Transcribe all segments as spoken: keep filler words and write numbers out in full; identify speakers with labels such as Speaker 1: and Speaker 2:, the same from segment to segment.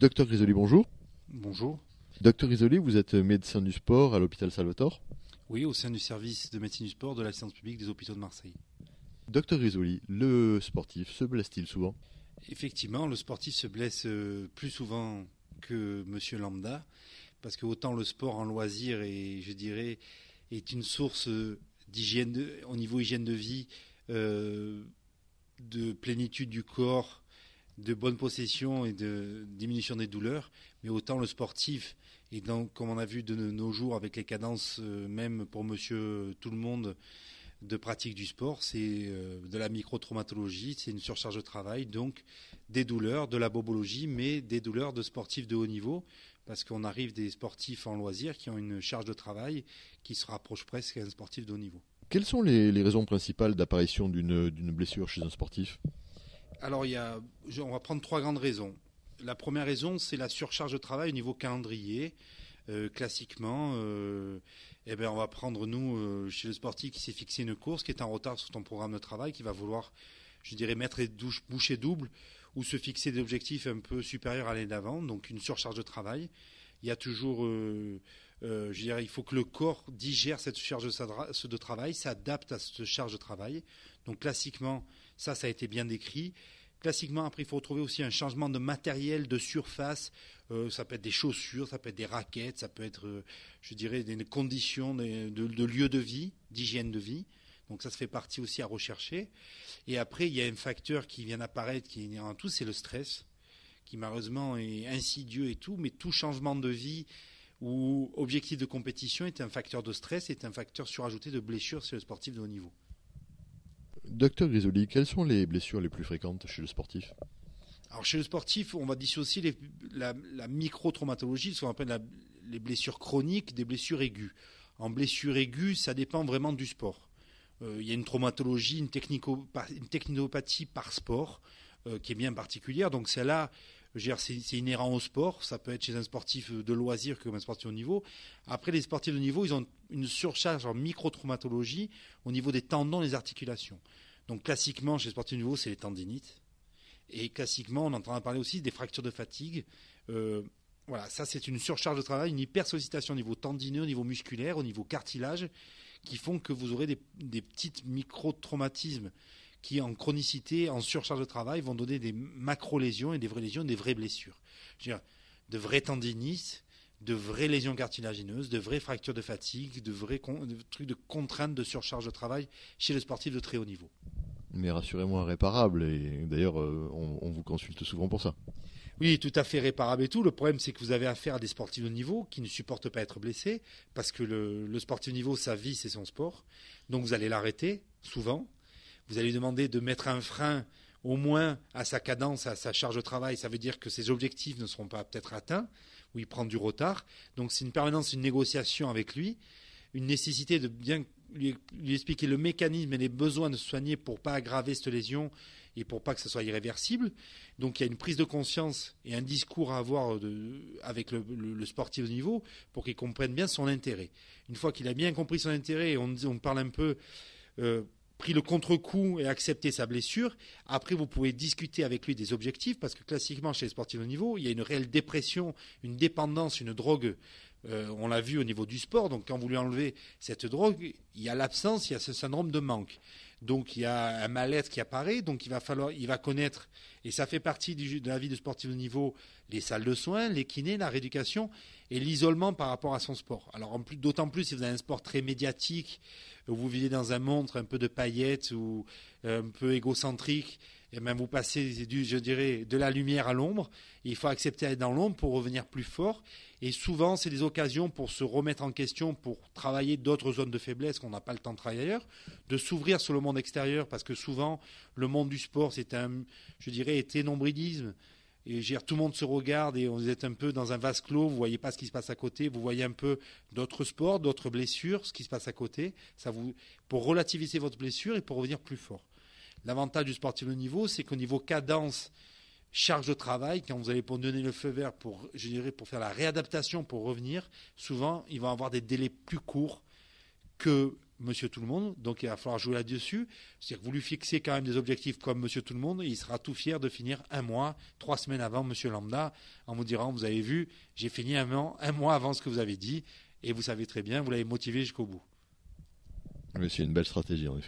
Speaker 1: Docteur Grisoli, bonjour.
Speaker 2: Bonjour.
Speaker 1: Docteur Grisoli, vous êtes médecin du sport à l'hôpital Salvatore.
Speaker 2: Oui, au sein du service de médecine du sport de l'assistance publique des hôpitaux de Marseille.
Speaker 1: Docteur Grisoli, le sportif se blesse-t-il souvent?
Speaker 2: Effectivement, le sportif se blesse plus souvent que monsieur lambda, parce que autant le sport en loisir est, je dirais, est une source d'hygiène de, au niveau hygiène de vie, euh, de plénitude du corps, de bonne possession et de diminution des douleurs, mais autant le sportif, et donc comme on a vu de nos jours avec les cadences, euh, même pour monsieur tout le monde, de pratique du sport, c'est euh, de la microtraumatologie, c'est une surcharge de travail, donc des douleurs, de la bobologie, mais des douleurs de sportifs de haut niveau, parce qu'on arrive des sportifs en loisir qui ont une charge de travail qui se rapproche presque d'un sportif de haut niveau.
Speaker 1: Quelles sont les, les raisons principales d'apparition d'une, d'une blessure chez un sportif?
Speaker 2: Alors, il y a, on va prendre trois grandes raisons. La première raison, c'est la surcharge de travail au niveau calendrier. Euh, classiquement, euh, eh ben, on va prendre, nous, euh, chez le sportif qui s'est fixé une course, qui est en retard sur son programme de travail, qui va vouloir, je dirais, mettre les douches, bouchées doubles ou se fixer des objectifs un peu supérieurs à l'année d'avant, donc une surcharge de travail. Il y a toujours, euh, euh, je dirais, il faut que le corps digère cette charge de, de travail, s'adapte à cette charge de travail. Donc, classiquement, ça, ça a été bien décrit. Classiquement, après, il faut retrouver aussi un changement de matériel, de surface. Euh, ça peut être des chaussures, ça peut être des raquettes, ça peut être, euh, je dirais, des conditions de, de, de lieu de vie, d'hygiène de vie. Donc ça, ça fait partie aussi à rechercher. Et après, il y a un facteur qui vient d'apparaître, qui est inhérent à tout, c'est le stress, qui malheureusement est insidieux et tout, mais tout changement de vie ou objectif de compétition est un facteur de stress, est un facteur surajouté de blessures chez le sportif de haut niveau.
Speaker 1: Docteur Grisoli, quelles sont les blessures les plus fréquentes chez le sportif?
Speaker 2: Alors chez le sportif, on va dissocier les, la, la microtraumatologie, ce qu'on appelle la, les blessures chroniques, des blessures aiguës. En blessure aiguë, ça dépend vraiment du sport. Euh, il y a une traumatologie, une, une techninopathie par sport euh, qui est bien particulière. Donc celle-là, je veux dire, c'est, c'est inhérent au sport. Ça peut être chez un sportif de loisir comme un sportif de haut niveau. Après, les sportifs de niveau, ils ont une surcharge en microtraumatologie au niveau des tendons et des articulations. Donc classiquement, chez les sportifs de niveau, c'est les tendinites. Et classiquement, on entend parler aussi des fractures de fatigue. Euh, voilà, ça c'est une surcharge de travail, une hypersollicitation au niveau tendineux, au niveau musculaire, au niveau cartilage, qui font que vous aurez des, des petites micro-traumatismes qui, en chronicité, en surcharge de travail, vont donner des macro-lésions et des vraies lésions, des vraies blessures. Je veux dire, de vraies tendinites, de vraies lésions cartilagineuses, de vraies fractures de fatigue, de vrais con- de trucs de contraintes de surcharge de travail chez les sportifs de très haut niveau.
Speaker 1: Mais rassurez-moi, réparable, et d'ailleurs, euh, on, on vous consulte souvent pour ça.
Speaker 2: Oui, tout à fait réparable et tout. Le problème, c'est que vous avez affaire à des sportifs de niveau qui ne supportent pas être blessés, parce que le, le sportif de niveau, sa vie, c'est son sport. Donc vous allez l'arrêter, souvent. Vous allez lui demander de mettre un frein, au moins, à sa cadence, à sa charge de travail. Ça veut dire que ses objectifs ne seront pas peut-être atteints, ou il prend du retard. Donc c'est une permanence, une négociation avec lui, une nécessité de bien lui, lui expliquer le mécanisme et les besoins de se soigner pour ne pas aggraver cette lésion et pour pas que ce soit irréversible. Donc il y a une prise de conscience et un discours à avoir de, avec le, le, le sportif de niveau pour qu'il comprenne bien son intérêt. Une fois qu'il a bien compris son intérêt et on, on parle un peu, euh, pris le contre-coup et accepté sa blessure, après vous pouvez discuter avec lui des objectifs parce que classiquement chez les sportifs de niveau, il y a une réelle dépression, une dépendance, une drogue. Euh, on l'a vu au niveau du sport, donc quand vous lui enlevez cette drogue, il y a l'absence, il y a ce syndrome de manque. Donc il y a un mal-être qui apparaît, donc il va falloir, il va connaître, et ça fait partie du, de la vie de sportif de niveau, les salles de soins, les kinés, la rééducation et l'isolement par rapport à son sport. Alors en plus, d'autant plus si vous avez un sport très médiatique, où vous vivez dans un monde un peu de paillettes ou un peu égocentrique, et même vous passez, du, je dirais, de la lumière à l'ombre. Et il faut accepter d'être dans l'ombre pour revenir plus fort. Et souvent, c'est des occasions pour se remettre en question, pour travailler d'autres zones de faiblesse qu'on n'a pas le temps de travailler ailleurs, de s'ouvrir sur le monde extérieur, parce que souvent, le monde du sport, c'est un, je dirais, été nombrilisme. Et tout le monde se regarde et vous êtes un peu dans un vase clos, vous ne voyez pas ce qui se passe à côté, vous voyez un peu d'autres sports, d'autres blessures, ce qui se passe à côté, ça vous, pour relativiser votre blessure et pour revenir plus fort. L'avantage du sportif de niveau, c'est qu'au niveau cadence, charge de travail, quand vous allez pour donner le feu vert pour, je dirais, pour faire la réadaptation, pour revenir, souvent, ils vont avoir des délais plus courts que Monsieur Tout-le-Monde, donc il va falloir jouer là-dessus. C'est-à-dire que vous lui fixez quand même des objectifs comme Monsieur Tout-le-Monde, et il sera tout fier de finir un mois, trois semaines avant Monsieur Lambda, en vous disant, vous avez vu, j'ai fini un mois, un mois avant ce que vous avez dit, et vous savez très bien, vous l'avez motivé jusqu'au bout.
Speaker 1: Oui, c'est une belle stratégie en effet.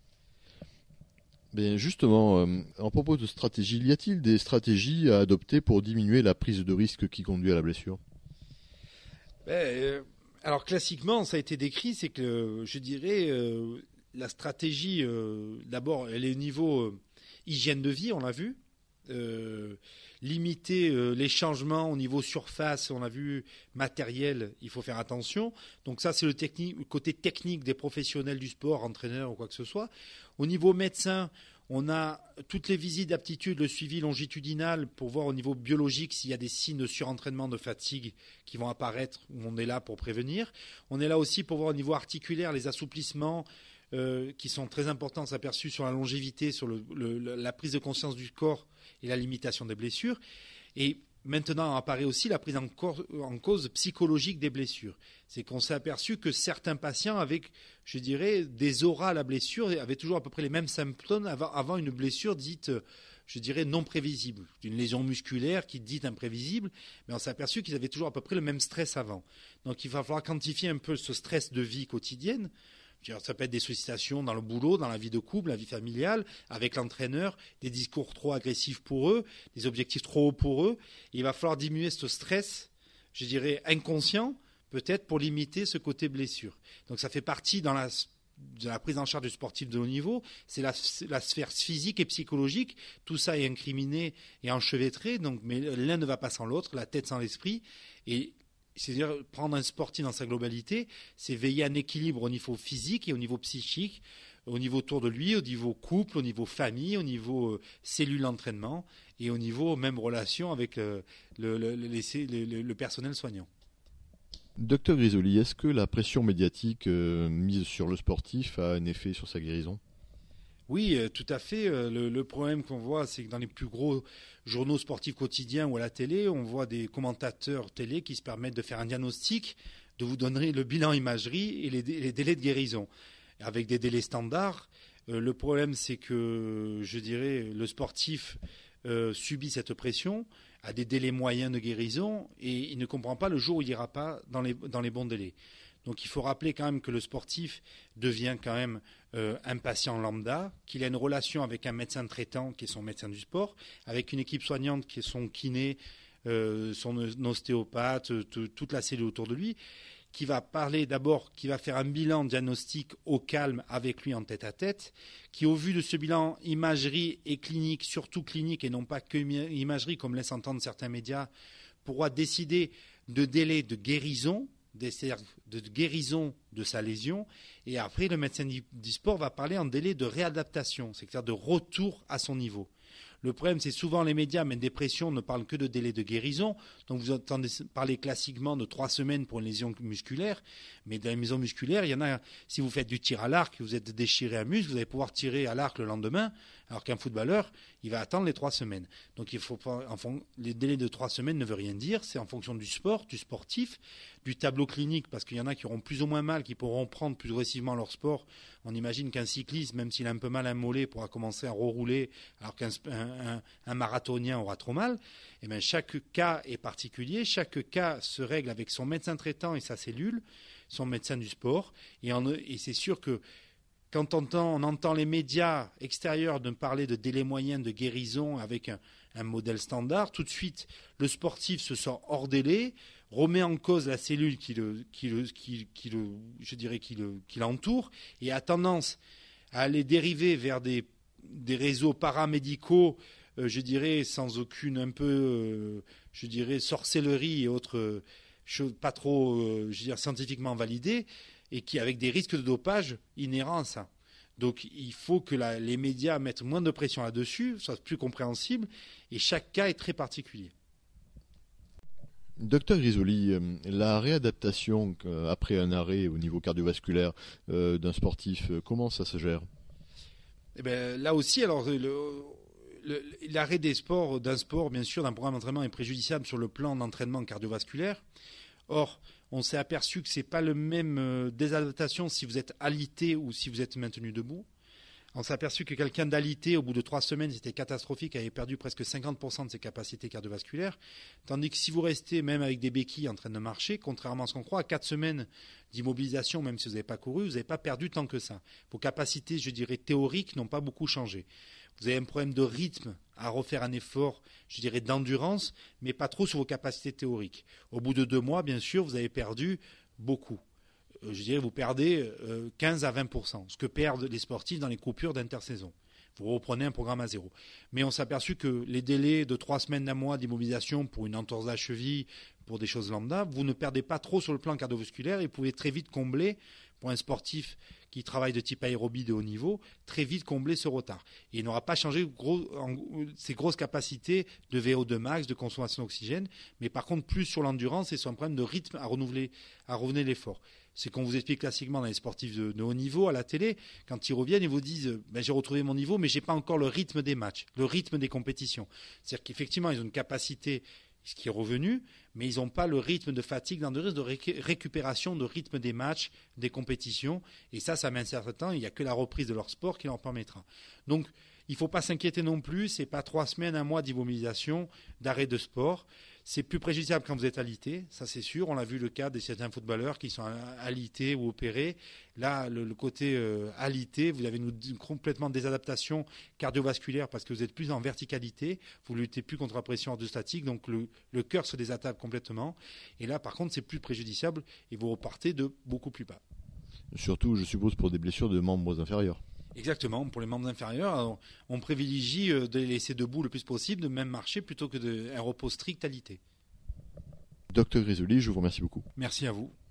Speaker 1: Mais justement, euh, en propos de stratégie, y a-t-il des stratégies à adopter pour diminuer la prise de risque qui conduit à la blessure ?
Speaker 2: ben, euh... Alors classiquement, ça a été décrit, c'est que je dirais euh, la stratégie, euh, d'abord, elle est au niveau euh, hygiène de vie, on l'a vu, euh, limiter euh, les changements au niveau surface, on a vu matériel, il faut faire attention. Donc ça, c'est le, technique, le côté technique des professionnels du sport, entraîneurs ou quoi que ce soit. Au niveau médecin, on a toutes les visites d'aptitude, le suivi longitudinal pour voir au niveau biologique s'il y a des signes de surentraînement, de fatigue qui vont apparaître, où on est là pour prévenir. On est là aussi pour voir au niveau articulaire les assouplissements euh, qui sont très importants, s'aperçus sur la longévité, sur le, le, la prise de conscience du corps et la limitation des blessures. Et maintenant apparaît aussi la prise en, cor- en cause psychologique des blessures. C'est qu'on s'est aperçu que certains patients avaient, je dirais, des auras à la blessure, avaient toujours à peu près les mêmes symptômes avant, avant une blessure dite, je dirais, non prévisible. Une lésion musculaire qui est dite imprévisible, mais on s'est aperçu qu'ils avaient toujours à peu près le même stress avant. Donc il va falloir quantifier un peu ce stress de vie quotidienne. Ça peut être des sollicitations dans le boulot, dans la vie de couple, la vie familiale, avec l'entraîneur, des discours trop agressifs pour eux, des objectifs trop hauts pour eux. Et il va falloir diminuer ce stress, je dirais, inconscient, peut-être pour limiter ce côté blessure. Donc ça fait partie dans la, de la prise en charge du sportif de haut niveau, c'est la, la sphère physique et psychologique. Tout ça est incriminé et enchevêtré, donc, mais l'un ne va pas sans l'autre, la tête sans l'esprit. Et c'est-à-dire prendre un sportif dans sa globalité, c'est veiller à un équilibre au niveau physique et au niveau psychique, au niveau autour de lui, au niveau couple, au niveau famille, au niveau euh, cellule d'entraînement et au niveau même relation avec euh, le, le, le, le, le personnel soignant.
Speaker 1: Docteur Grisoli, est-ce que la pression médiatique euh, mise sur le sportif a un effet sur sa guérison ?
Speaker 2: Oui, euh, tout à fait. Euh, le, le problème qu'on voit, c'est que dans les plus gros journaux sportifs quotidiens ou à la télé, on voit des commentateurs télé qui se permettent de faire un diagnostic, de vous donner le bilan imagerie et les, les délais de guérison, avec des délais standards. Euh, le problème, c'est que, je dirais, le sportif euh, subit cette pression, a des délais moyens de guérison et il ne comprend pas le jour où il n'ira pas dans les, dans les bons délais. Donc il faut rappeler quand même que le sportif devient quand même euh, un patient lambda, qu'il a une relation avec un médecin traitant qui est son médecin du sport, avec une équipe soignante qui est son kiné, euh, son ostéopathe, t- toute la cellule autour de lui, qui va parler d'abord, qui va faire un bilan diagnostic au calme avec lui en tête à tête, qui au vu de ce bilan imagerie et clinique, surtout clinique et non pas que imagerie comme laissent entendre certains médias, pourra décider de délai de guérison, de guérison de sa lésion, et après le médecin du sport va parler en délai de réadaptation, c'est-à-dire de retour à son niveau. Le problème, c'est souvent les médias, mais des pressions ne parlent que de délai de guérison. Donc vous entendez parler classiquement de trois semaines pour une lésion musculaire, mais dans les lésions musculaires, il y en a, si vous faites du tir à l'arc, vous êtes déchiré un muscle, vous allez pouvoir tirer à l'arc le lendemain, alors qu'un footballeur, il va attendre les trois semaines. Donc il faut, enfin, les délais de trois semaines ne veut rien dire, c'est en fonction du sport, du sportif, du tableau clinique, parce qu'il y en a qui auront plus ou moins mal, qui pourront prendre plus progressivement leur sport. On imagine qu'un cycliste, même s'il a un peu mal à un mollet, pourra commencer à rerouler, alors qu'un un, un, un marathonien aura trop mal. Et bien, chaque cas est particulier, chaque cas se règle avec son médecin traitant et sa cellule, son médecin du sport. Et, en, et c'est sûr que quand on entend, on entend les médias extérieurs de parler de délai moyen de guérison avec un, un modèle standard, tout de suite, le sportif se sent hors délai, remet en cause la cellule qui le, qui le, qui, qui le, je dirais qui le, qui l'entoure, et a tendance à aller dériver vers des, des réseaux paramédicaux, euh, je dirais sans aucune un peu, euh, je dirais sorcellerie et autres euh, choses pas trop, euh, je veux dire scientifiquement validées, et qui avec des risques de dopage inhérents à ça. Donc il faut que la, les médias mettent moins de pression là-dessus, soit plus compréhensible, et chaque cas est très particulier.
Speaker 1: Docteur Grisoli, la réadaptation après un arrêt au niveau cardiovasculaire euh, d'un sportif, comment ça se gère ?
Speaker 2: Eh bien, là aussi, alors le, le, l'arrêt des sports, d'un sport, bien sûr, d'un programme d'entraînement est préjudiciable sur le plan d'entraînement cardiovasculaire. Or, on s'est aperçu que ce n'est pas le même euh, désadaptation si vous êtes alité ou si vous êtes maintenu debout. On s'est aperçu que quelqu'un d'alité, au bout de trois semaines, c'était catastrophique, avait perdu presque cinquante pour cent de ses capacités cardiovasculaires. Tandis que si vous restez même avec des béquilles en train de marcher, contrairement à ce qu'on croit, à quatre semaines d'immobilisation, même si vous n'avez pas couru, vous n'avez pas perdu tant que ça. Vos capacités, je dirais, théoriques n'ont pas beaucoup changé. Vous avez un problème de rythme à refaire un effort, je dirais, d'endurance, mais pas trop sur vos capacités théoriques. Au bout de deux mois, bien sûr, vous avez perdu beaucoup. Je dirais, vous perdez quinze à vingt pour cent, ce que perdent les sportifs dans les coupures d'intersaison. Vous reprenez un programme à zéro. Mais on s'est aperçu que les délais de trois semaines à mois d'immobilisation pour une entorse de la cheville, pour des choses lambda, vous ne perdez pas trop sur le plan cardiovasculaire et vous pouvez très vite combler, pour un sportif qui travaille de type aérobie de haut niveau, très vite combler ce retard. Et il n'aura pas changé gros, en, ses grosses capacités de V O deux max, de consommation d'oxygène, mais par contre plus sur l'endurance et sur un problème de rythme à renouveler, à revenir l'effort. C'est qu'on vous explique classiquement dans les sportifs de, de haut niveau à la télé, quand ils reviennent, ils vous disent ben, j'ai retrouvé mon niveau, mais j'ai pas encore le rythme des matchs, le rythme des compétitions. C'est-à-dire qu'effectivement, ils ont une capacité, ce qui est revenu, mais ils n'ont pas le rythme de fatigue, dans de risque de ré- récupération de rythme des matchs, des compétitions. Et ça, ça met un certain temps. Il n'y a que la reprise de leur sport qui leur permettra. Donc, il ne faut pas s'inquiéter non plus. Ce n'est pas trois semaines, un mois d'immobilisation, d'arrêt de sport. C'est plus préjudiciable quand vous êtes alité, ça c'est sûr. On a vu le cas de certains footballeurs qui sont alités ou opérés. Là, le, le côté euh, alité, vous avez une, une complètement désadaptation cardiovasculaire parce que vous êtes plus en verticalité, vous ne luttez plus contre la pression orthostatique, donc le, le cœur se désadapte complètement. Et là, par contre, c'est plus préjudiciable et vous repartez de beaucoup plus bas.
Speaker 1: Surtout, je suppose, pour des blessures de membres inférieurs.
Speaker 2: Exactement, pour les membres inférieurs, on privilégie de les laisser debout le plus possible, de même marcher plutôt que d'un repos strict alité.
Speaker 1: Docteur Grisoli, je vous remercie beaucoup.
Speaker 2: Merci à vous.